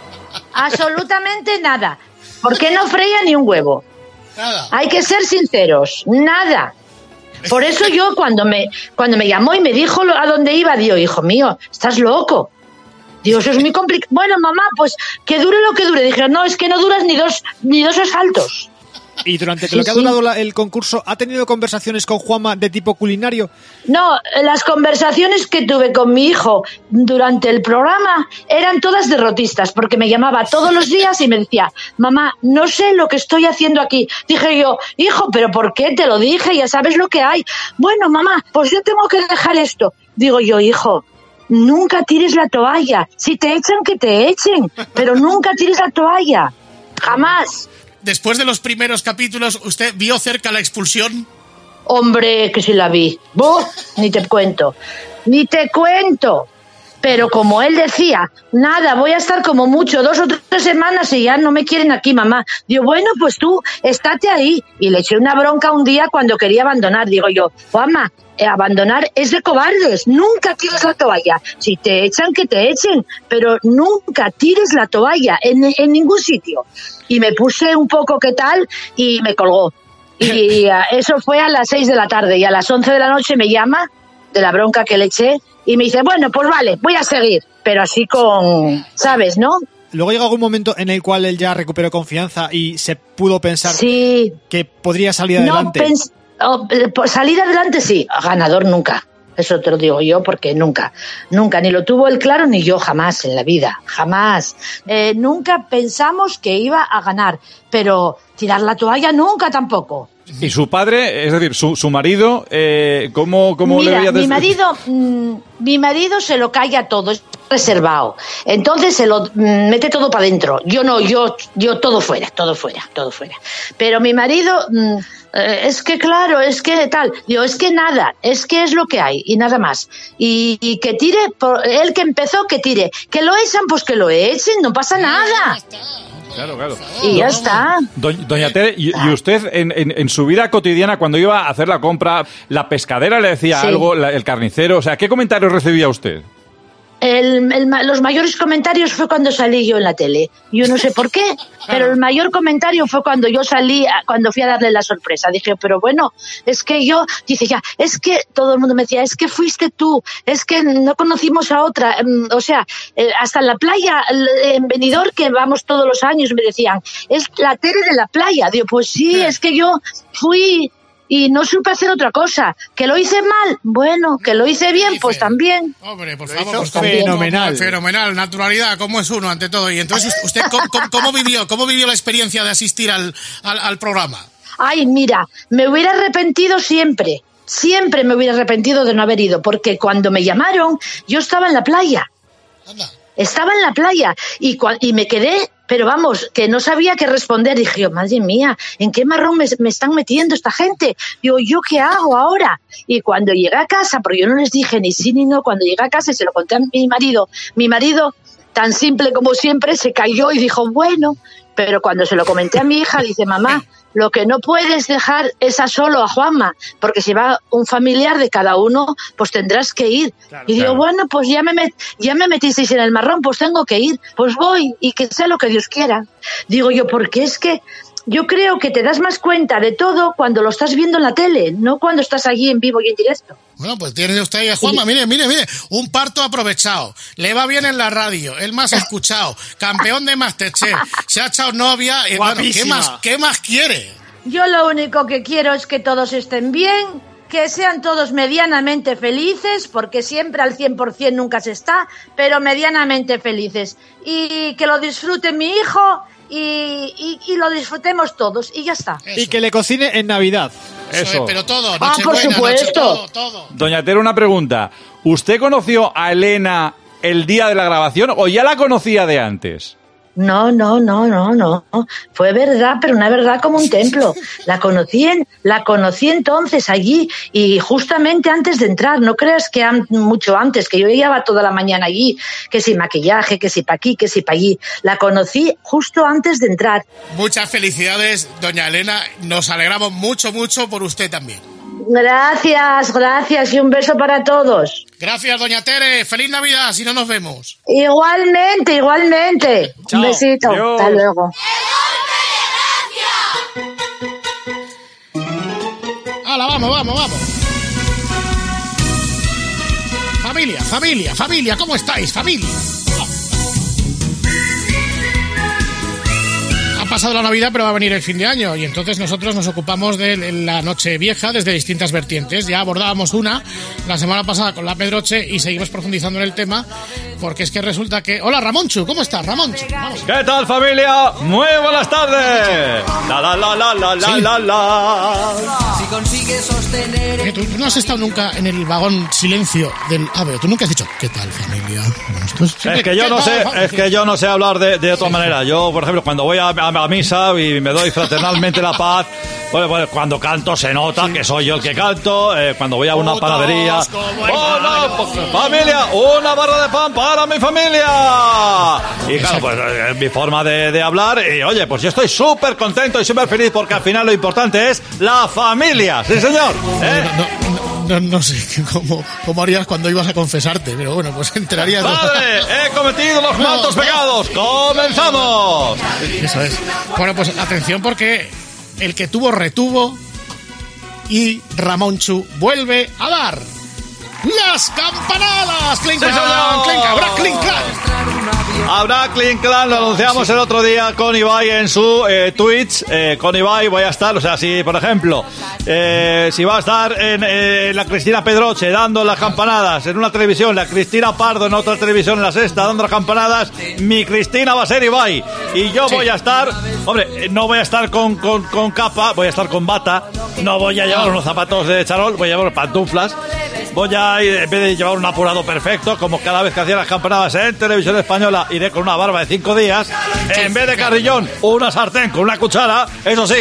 Absolutamente nada. ¿Por qué no freía ni un huevo? Nada. Hay que ser sinceros, nada. Por eso yo cuando me cuando me llamó y me dijo lo- a dónde iba, digo, hijo mío, estás loco. Digo, eso es muy complicado. Bueno, mamá, pues que dure lo que dure. Dije, no, es que no duras ni dos ni dos asaltos. Y durante Sí, lo que ha sí. durado la- el concurso, ¿ha tenido conversaciones con Juanma de tipo culinario? No, las conversaciones que tuve con mi hijo durante el programa eran todas derrotistas, porque me llamaba todos los días y me decía, mamá, no sé lo que estoy haciendo aquí. Dije yo, hijo, ¿pero por qué? Te lo dije, ya sabes lo que hay. Bueno, mamá, pues yo tengo que dejar esto. Digo yo, hijo, nunca tires la toalla. Si te echan, que te echen, pero nunca tires la toalla. Jamás. Después de los primeros capítulos, ¿usted vio cerca la expulsión? Hombre, que sí la vi. ¡Buf! Ni te cuento. Ni te cuento. Pero como él decía, nada, voy a estar como mucho dos o tres semanas y ya no me quieren aquí, mamá. Digo, bueno, pues tú, estate ahí. Y le eché una bronca un día cuando quería abandonar. Digo yo, Juanma, eh, abandonar es de cobardes. Nunca tires la toalla. Si te echan, que te echen. Pero nunca tires la toalla en, en ningún sitio. Y me puse un poco qué tal y me colgó. Y uh, eso fue a las seis de la tarde y a las once de la noche me llama de la bronca que le eché y me dice, bueno, pues vale, voy a seguir, pero así con, ¿sabes, no? Luego llegó algún momento en el cual él ya recuperó confianza y se pudo pensar Sí. que podría salir No, adelante. pens- oh, eh, por salir adelante sí, ganador nunca. Eso te lo digo yo porque nunca, nunca, ni lo tuvo él claro ni yo jamás en la vida, jamás. Eh, nunca pensamos que iba a ganar, pero tirar la toalla nunca tampoco. Y su padre, es decir, su, su marido, eh, ¿cómo, cómo le Mira, veía mi desde- marido, mm, mi marido se lo calla todo, es reservado. Entonces se lo mm, mete todo para adentro. Yo no, yo, yo todo fuera, todo fuera, todo fuera. Pero mi marido, mm, eh, es que claro, es que tal. Digo, es que nada, es que es lo que hay y nada más. Y, y que tire, por, él que empezó, que tire. Que lo echan, pues que lo echen, no pasa nada. Claro, claro. Y ya está. Do- Doña Tere, y, y usted en, en, en su vida cotidiana, cuando iba a hacer la compra, la pescadera le decía Sí. algo, la- el carnicero, o sea, ¿qué comentarios recibía usted? El, el, los mayores comentarios fue cuando salí yo en la tele. Yo no sé por qué, pero el mayor comentario fue cuando yo salí, cuando fui a darle la sorpresa. Dije, pero bueno, es que yo, dice ya, es que todo el mundo me decía, es que fuiste tú, es que no conocimos a otra. O sea, hasta en la playa, en Benidorm, que vamos todos los años, me decían, es la Tere de la playa. Digo, pues sí, es que yo fui... Y no supe hacer otra cosa. ¿Que lo hice mal? Bueno, que lo hice bien, pues también. Hombre, por Lo favor, hizo pues, ¿cómo- fenomenal. cómo- Fenomenal, naturalidad, como es uno ante todo. Y entonces, ¿usted cómo, cómo- cómo vivió cómo vivió la experiencia de asistir al, al, al programa? Ay, mira, me hubiera arrepentido siempre. Siempre me hubiera arrepentido de no haber ido, porque cuando me llamaron, yo estaba en la playa. Estaba en la playa y, cua- y me quedé, pero vamos, que no sabía qué responder. Dije yo, madre mía, ¿en qué marrón me, me están metiendo esta gente? Digo, ¿yo qué hago ahora? Y cuando llegué a casa, porque yo no les dije ni sí ni no, cuando llegué a casa y se lo conté a mi marido, mi marido, tan simple como siempre, se cayó y dijo, bueno, pero cuando se lo comenté a mi hija, dice, mamá, lo que no puedes dejar es a solo a Juanma, porque si va un familiar de cada uno, pues tendrás que ir. Claro, y digo, claro. bueno, pues ya me, met- ya me metisteis en el marrón, pues tengo que ir, pues voy, y que sea lo que Dios quiera. Digo yo, porque es que yo creo que te das más cuenta de todo cuando lo estás viendo en la tele, no cuando estás allí en vivo y en directo. Bueno, pues tiene usted ahí a Juanma, mire, mire, mire, un parto aprovechado, le va bien en la radio, el más escuchado, campeón de Masterchef, se ha echado novia, y bueno, ¿qué Guapísima. más, qué más quiere? Yo lo único que quiero es que todos estén bien, que sean todos medianamente felices, porque siempre al cien por ciento nunca se está, pero medianamente felices. Y que lo disfrute mi hijo y, y, y lo disfrutemos todos, y ya está. Y que le cocine en Navidad. Eso. Pero todo, Ah, por Nochebuena, supuesto. Noche- todo, todo. Doña Tere, una pregunta. ¿Usted conoció a Elena el día de la grabación o ya la conocía de antes? No, no, no, no, no. Fue verdad, pero una verdad como un templo. La conocí, en, la conocí entonces allí y justamente antes de entrar. No creas que an- mucho antes, que yo llevaba toda la mañana allí, que si maquillaje, que si pa' aquí, que si pa' allí. La conocí justo antes de entrar. Muchas felicidades, doña Elena, nos alegramos mucho, mucho por usted también. Gracias, gracias y un beso para todos. Gracias, doña Tere, feliz Navidad, si no nos vemos. Igualmente, igualmente. Chao. Un besito. Adiós. Hasta luego. ¡Hala, vamos, vamos, vamos! Familia, familia, familia, ¿cómo estáis, familia? Ha pasado la Navidad, pero va a venir el fin de año y entonces nosotros nos ocupamos de la noche vieja desde distintas vertientes. Ya abordábamos una la semana pasada con la Pedroche y seguimos profundizando en el tema porque es que resulta que... Hola, Ramonchu, ¿cómo estás, Ramonchu? Vamos. ¿Qué tal, familia? Muy buenas tardes. La la la la la la Sí. la la. Si consigues sostener... Eh, ¿Tú, tú no has estado nunca en el vagón silencio del AVE. Tú nunca has dicho, ¿qué tal, familia? Bueno, esto es, Es que yo ¿qué no tal, sé, familia? es que yo no sé hablar de, de otra manera. Yo, por ejemplo, cuando voy a, a, a misa y me doy fraternalmente la paz, bueno, bueno, cuando canto se nota que soy yo el que canto. Eh, cuando voy a una panadería, ¡hola, familia! ¡Una barra de pan para mi familia! Y claro, pues eh, es mi forma de, de hablar. Y oye, pues yo estoy súper contento y súper feliz porque al final lo importante es la familia. ¡Sí, señor! ¿Eh? No, no sé cómo, cómo harías cuando ibas a confesarte, pero bueno, pues enterarías... ¡Padre! ¡He cometido los más altos pecados! ¡Comenzamos! Eso es. Bueno, pues atención porque el que tuvo retuvo y Ramonchu vuelve a dar las campanadas. ¡Clink, ¡Sí, clink, señor! clink! ¡Habrá clink, clink! Habrá Clean Clan, lo anunciamos el otro día con Ibai en su eh, Twitch. Eh, con Ibai voy a estar, o sea, si por ejemplo, eh, si va a estar en eh, la Cristina Pedroche dando las campanadas en una televisión, la Cristina Pardo en otra televisión, en la Sexta, dando las campanadas, mi Cristina va a ser Ibai. Y yo voy a estar, hombre, eh, no voy a estar con, con, con capa, voy a estar con bata, no voy a llevar unos zapatos de charol, voy a llevar pantuflas. Voy a ir, en vez de llevar un apurado perfecto, como cada vez que hacía las campanadas en televisión española, iré con una barba de cinco días. En vez de carrillón, una sartén con una cuchara. Eso sí,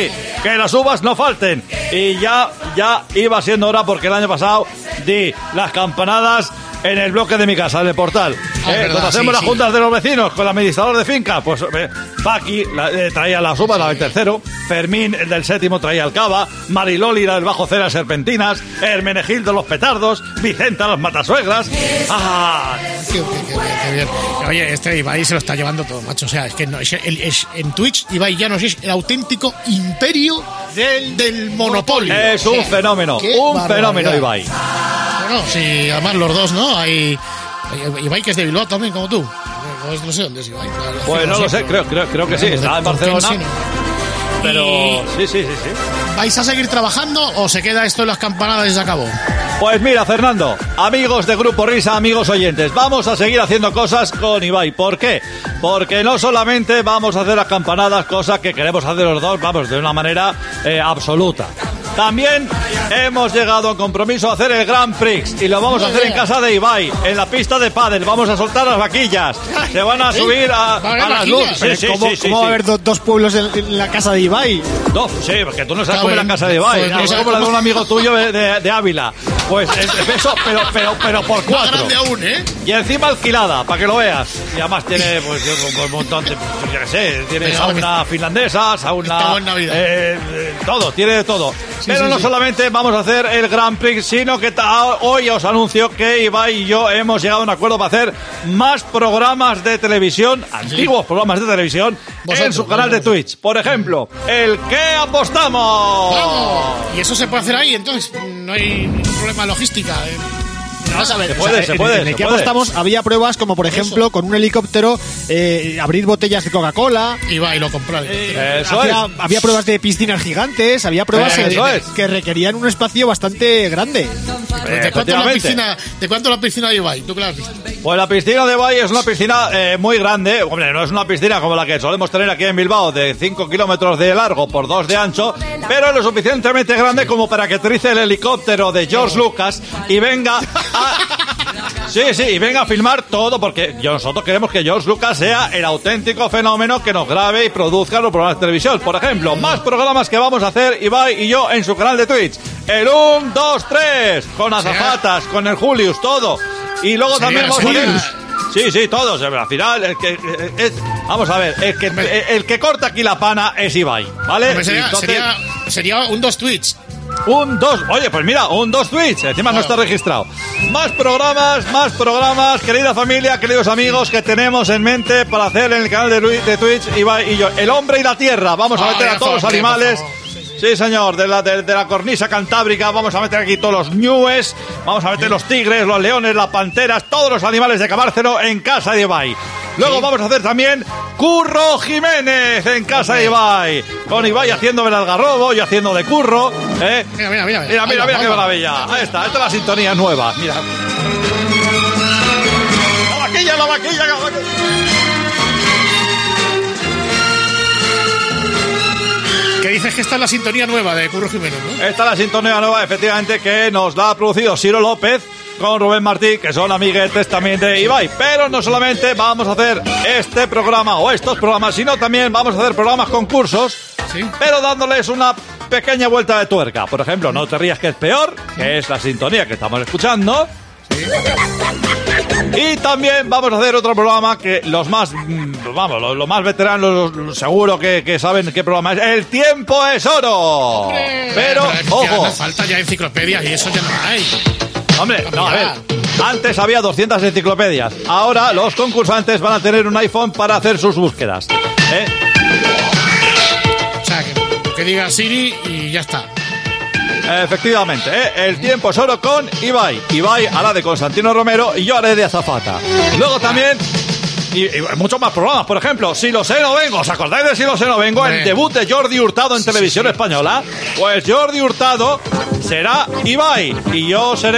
que las uvas no falten. Y ya, ya iba siendo hora porque el año pasado di las campanadas en el bloque de mi casa, en el portal. Ah, eh, verdad, cuando hacemos sí, las sí. juntas de los vecinos con el administrador de finca, pues eh, Paqui la, eh, traía las uvas, la del tercero, Fermín, el del séptimo, traía el cava, Mariloli, la del bajo cero, las serpentinas, Hermenegildo, los petardos, Vicenta, las matasuegras. ¡Ah! Qué, qué- qué bien, qué bien. Oye, este Ibai se lo está llevando todo, macho. O sea, es que no, es, el- es- en Twitch Ibai ya no es el auténtico imperio del, del monopolio. Es un fenómeno, Qué un barbaridad. fenómeno, Ibai. Bueno, sí, además los dos, ¿no? Hay, hay Ibai que es de Bilbao también, como tú. No, no sé dónde es Ibai. Pues no lo sé, creo, creo, creo que sí, está en Barcelona. Pero Y- sí, sí, sí, sí. ¿Vais a seguir trabajando o se queda esto en las campanadas y se acabó? Pues mira, Fernando, amigos de Grupo Risa, amigos oyentes, vamos a seguir haciendo cosas con Ibai. ¿Por qué? Porque no solamente vamos a hacer las campanadas, cosas que queremos hacer los dos, vamos, de una manera eh, absoluta. También hemos llegado a un compromiso a hacer el Grand Prix y lo vamos a hacer en casa de Ibai, en la pista de pádel. Vamos a soltar las vaquillas, se van a subir a, ¿Va a haber a las vaquillas? luces. Sí, sí, ¿Cómo, sí, sí, cómo va sí. a haber do- dos pueblos en, en la casa de Ibai? No, sí, porque tú no sabes Está cómo es la bien. casa de Ibai, Pues no es sabes como la de cómo- un amigo tuyo de, de- de Ávila. Pues eh, eso, pero, pero, pero por cuatro. Más grande aún, ¿eh? Y encima alquilada, para que lo veas. Y además tiene, pues, yo, un montón de, pues, yo qué sé, tiene Pero, sauna finlandesa, sauna... estamos en Navidad. eh, eh, todo, tiene de todo. Sí, Pero sí, no sí. solamente vamos a hacer el Grand Prix, sino que ta- hoy os anuncio que Ibai y yo hemos llegado a un acuerdo para hacer más programas de televisión, antiguos programas de televisión, en Vosotros, su canal de Twitch. Por ejemplo, el que apostamos. ¡Vamos! Y eso se puede hacer ahí, entonces no hay ningún problema de logística. ¿eh? Vamos a ver. Se puede, O sea, se en- puede, En el se que puede. apostamos había pruebas como, por ejemplo, con un helicóptero, eh, abrir botellas de Coca-Cola. Ibai lo compró. Eso había, es. había pruebas de piscinas gigantes, había pruebas Eh, que, eso es. que requerían un espacio bastante grande. ¿De cuánto, la efectivamente. piscina, ¿De cuánto la piscina de Ibai? ¿Tú qué la has visto? Pues la piscina de Ibai es una piscina eh, muy grande. Hombre, no es una piscina como la que solemos tener aquí en Bilbao, de cinco kilómetros de largo por dos de ancho, pero es lo suficientemente grande como para que aterrice el helicóptero de George Lucas y venga a... Sí, sí, y venga a filmar todo, porque yo- nosotros queremos que George Lucas sea el auténtico fenómeno que nos grabe y produzca los programas de televisión. Por ejemplo, más programas que vamos a hacer Ibai y yo en su canal de Twitch. El uno, dos, tres, con azafatas, con el Julius, todo. Y luego Sería- también vamos a sería- hacer... Sí, sí, todos. Al final, el que, eh, es- vamos a ver, el que, eh, el que corta aquí la pana es Ibai, ¿vale? Hombre, sería, Entonces, sería, sería un dos Twitch. un dos, oye, pues mira, un dos Twitch, encima no está registrado. Más programas, más programas, querida familia, queridos amigos, que tenemos en mente para hacer en el canal de, Lu- de Twitch, Ibai y yo. El hombre y la tierra, vamos a Ay, meter a por todos los favor, animales. por favor. Sí, señor, de la, de, de la cornisa cantábrica vamos a meter aquí todos los ñues, vamos a meter los tigres, los leones, las panteras, todos los animales de Cabárcero en casa de Ibai. Luego vamos a hacer también Curro Jiménez en casa de Ibai. Con Ibai haciendo el algarrobo, yo haciendo de curro. ¿eh? Mira, mira, mira. Mira, mira, mira qué maravilla. Ahí está, esta es la sintonía nueva. Mira. La vaquilla, la vaquilla, la vaquilla. Que dices que esta es la sintonía nueva de Curro Jiménez, ¿no? Esta es la sintonía nueva, efectivamente, que nos la ha producido Ciro López con Rubén Martí, que son amiguetes también de Ibai. Pero no solamente vamos a hacer este programa o estos programas, sino también vamos a hacer programas concursos, Sí. pero dándoles una pequeña vuelta de tuerca. Por ejemplo, No te rías que es peor, que es la sintonía que estamos escuchando. Y también vamos a hacer otro programa que los más, mm, vamos, los, los más veteranos los- los seguro que, que saben qué programa es. El tiempo es oro. Pero, es que ojo. hace falta ya enciclopedias y eso ya no hay. Hombre, no, a ver. Antes había doscientas enciclopedias. Ahora los concursantes van a tener un iPhone para hacer sus búsquedas. ¿Eh? O sea, que, que diga Siri y ya está. Efectivamente, ¿eh? El tiempo es oro con Ibai. Ibai hará de Constantino Romero y yo haré de azafata. Luego también... Y, y muchos más programas, por ejemplo, Si lo sé no vengo, ¿os acordáis de Si lo sé no vengo? El Hombre. debut de Jordi Hurtado en televisión española. Pues Jordi Hurtado será Ibai y yo seré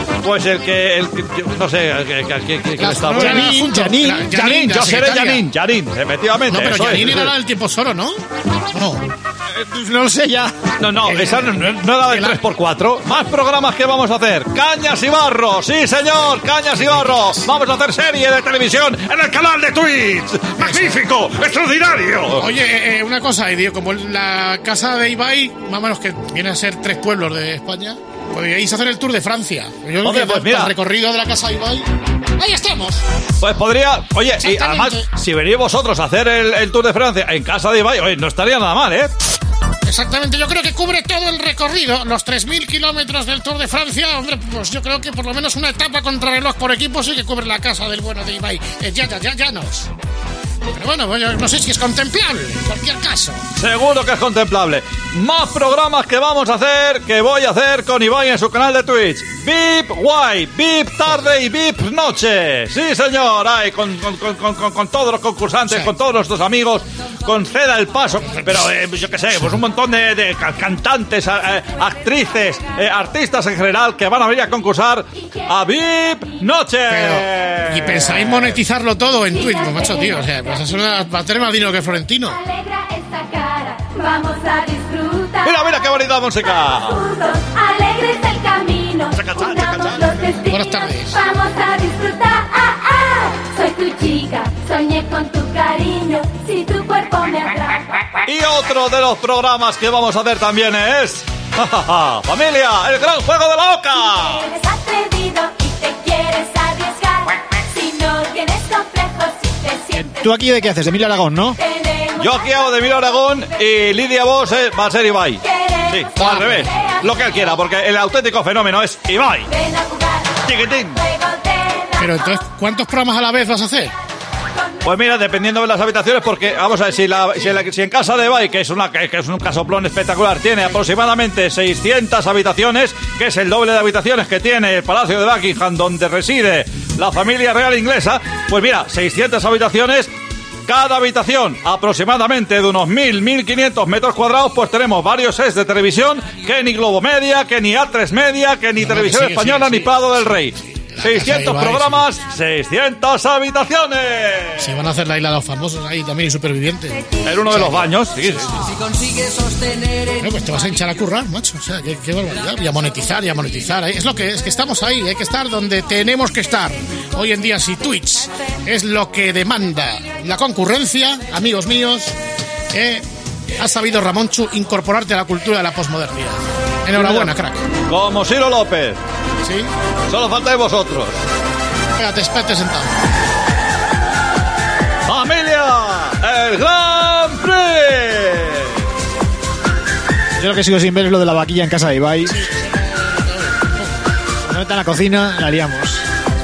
Pues el que, el que yo no sé, el que, el que, el que, el que La- está no, bueno. era junto. Janine, Era Janine, Janine, yo la seré secretaria. Janine, Janine, efectivamente. No, pero eso Janine es. era la del tiempo solo, ¿no? No. No lo sé ya. No, no, El- esa no, no, no era del el- tres por cuatro. Más programas que vamos a hacer. Cañas y Barro, sí señor, Cañas y Barro. Vamos a hacer serie de televisión en el canal de Twitch. ¡Magnífico! ¡Extraordinario! Oye, eh, eh, una cosa, y digo, como la casa de Ibai, más o menos que viene a ser tres pueblos de España, podríais hacer el tour de Francia. Yo creo Hombre, que pues para mira. el recorrido de la casa de Ibai. ¡Ahí estamos! Pues podría, oye, y Exactamente. además, si venís vosotros a hacer el, el Tour de Francia en casa de Ibai, oye, no estaría nada mal, ¿eh? Exactamente, yo creo que cubre todo el recorrido, los tres mil kilómetros del Tour de Francia. Hombre, pues yo creo que por lo menos una etapa contrarreloj por equipo sí que cubre la casa del bueno de Ibai. Eh, ya, ya, ya, ya nos. Pero bueno, pues yo no sé si es contemplable, en cualquier caso. Seguro que es contemplable. Más programas que vamos a hacer, que voy a hacer con Ibai en su canal de Twitch. V I P Guay, V I P Tarde y V I P Noche. Sí, señor. Ay, con, con, con, con, con- con todos los concursantes, Sí. con todos nuestros amigos, con Ceda el Paso. Pero eh, yo qué sé, pues un montón de, de ca- cantantes, a- eh, actrices, eh, artistas en general que van a venir a concursar a V I P Noche. Pero, ¿y pensáis monetizarlo todo en Twitch? Pues macho, tío, o sea, pues eso va a tener más dinero que Florentino. Alegra esta cara, vamos a disfrutar. Mira, mira qué bonita música. Juntos, alegres el camino. Unamos los destinos. Buenas tardes. Vamos a disfrutar. Ah, ah. Soy tu chica, soñé con tu cariño. Si tu cuerpo me atrapa. Y otro de los programas que vamos a hacer también es... ¡Familia! ¡El gran juego de la oca! Eres atrevido y te quieres arriesgar. Si no tienes complejos, si te sientes. ¿Tú aquí de qué haces? De Emilio Aragón, ¿no? Tenemos Yo aquí hago de Emilio Aragón y Lidia Vos eh, va a ser Ibai. Sí, o al revés. Lo que él quiera, porque el auténtico fenómeno es Ibai. Ven a jugar. Chiquitín. Juego de la Pero entonces, ¿cuántos programas a la vez vas a hacer? Pues mira, dependiendo de las habitaciones, porque vamos a ver, si, la, si, la- si en casa de Ibai, que es, una, que es un casoplón espectacular, tiene aproximadamente seiscientas habitaciones, que es el doble de habitaciones que tiene el Palacio de Buckingham, donde reside la familia real inglesa, pues mira, seiscientas habitaciones. Cada habitación aproximadamente de unos mil, mil quinientos metros cuadrados, pues tenemos varios sets de televisión, que ni Globo Media, que ni A tres Media, que ni No, Televisión que sigue, Española, sigue, ni Prado del Rey. La seiscientos casa de Ibai, programas, seiscientas habitaciones. Se van a hacer la isla de los famosos ahí también y supervivientes. En uno de los baños, sí, sí. Si consigues sostener en Bueno, pues te vas a hinchar a currar, macho. O sea, qué, qué barbaridad. Y a monetizar, y a monetizar. Es lo que es, que estamos ahí. Hay que estar donde tenemos que estar. Hoy en día, si Twitch es lo que demanda la concurrencia, amigos míos, eh, has sabido, Ramonchu, incorporarte a la cultura de la posmodernidad. Enhorabuena, crack. Como Ciro López. ¿Sí? Solo faltáis vosotros. Espérate, espérate sentado. ¡Familia! ¡El Gran Prix! Yo lo que sigo sin ver es lo de la vaquilla en casa de Ibai. Cuando metan la cocina, la liamos.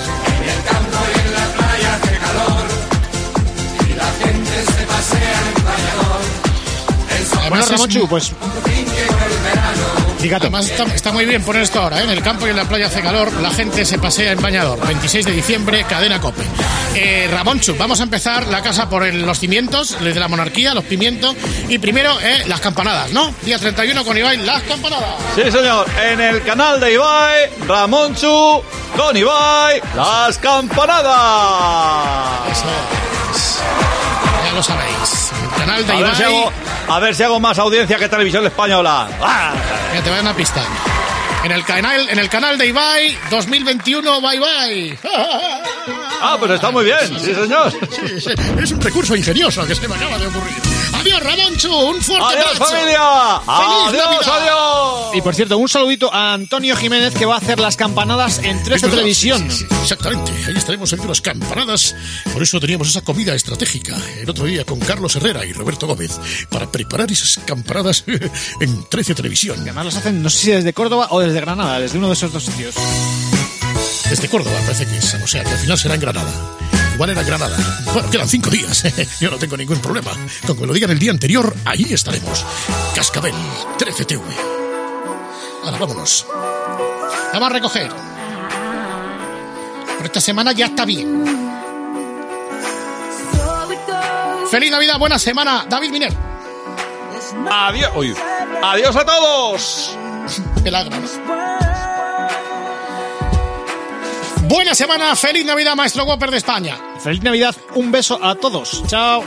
Bueno, Además, es Ramonchu, muy- pues... Digato. Además está, está muy bien poner esto ahora, ¿eh? En el campo y en la playa hace calor, la gente se pasea en bañador. veintiséis de diciembre, cadena COPE. Eh, Ramonchu, vamos a empezar la casa por el- los cimientos, desde la monarquía, los pimientos. Y primero, eh, las campanadas, ¿no? Día treinta y uno con Ibai, las campanadas. Sí, señor. En el canal de Ibai, Ramonchu, con Ibai, las campanadas. Eso es. Ya lo sabéis. El canal de A ver, si Ibai. hago, a ver si hago más audiencia que Televisión Española. ¡Ah! Mira, te voy a dar una pista. En el canal, en el canal de Ibai, dos mil veintiuno, bye bye. Ah, pues está muy bien, sí, señor. Sí, sí, es un recurso ingenioso que se me acaba de ocurrir. Adiós, Ramonchu, un fuerte ¡Adiós, abrazo. familia! ¡Feliz ¡Adiós, Navidad! adiós! Y por cierto, un saludito a Antonio Jiménez, que va a hacer las campanadas en tres de televisión. Sí, sí, exactamente, ahí estaremos haciendo las campanadas. Por eso teníamos esa comida estratégica el otro día con Carlos Herrera y Roberto Gómez para preparar esas campanadas en trece Televisión. Además los hacen, no sé si desde Córdoba o desde Granada, desde uno de esos dos sitios. Desde Córdoba parece que es, o sea, que al final será en Granada. Igual era Granada. Bueno, quedan cinco días. Yo no tengo ningún problema. Con que me lo digan el día anterior, ahí estaremos. Cascabel, trece T V. Ahora, vámonos. Vamos a recoger. Por esta semana ya está bien. Feliz Navidad, buena semana, David Miner. Adiós. Uy. Adiós a todos. Pelagra, ¿no? Buena semana, feliz Navidad, maestro Whopper de España. Feliz Navidad, un beso a todos. Chao.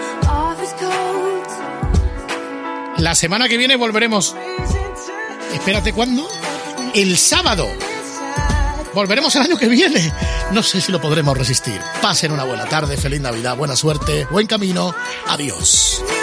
La semana que viene volveremos. Espérate, ¿cuándo? El sábado. Volveremos el año que viene. No sé si lo podremos resistir. Pasen una buena tarde, feliz Navidad, buena suerte, buen camino. Adiós.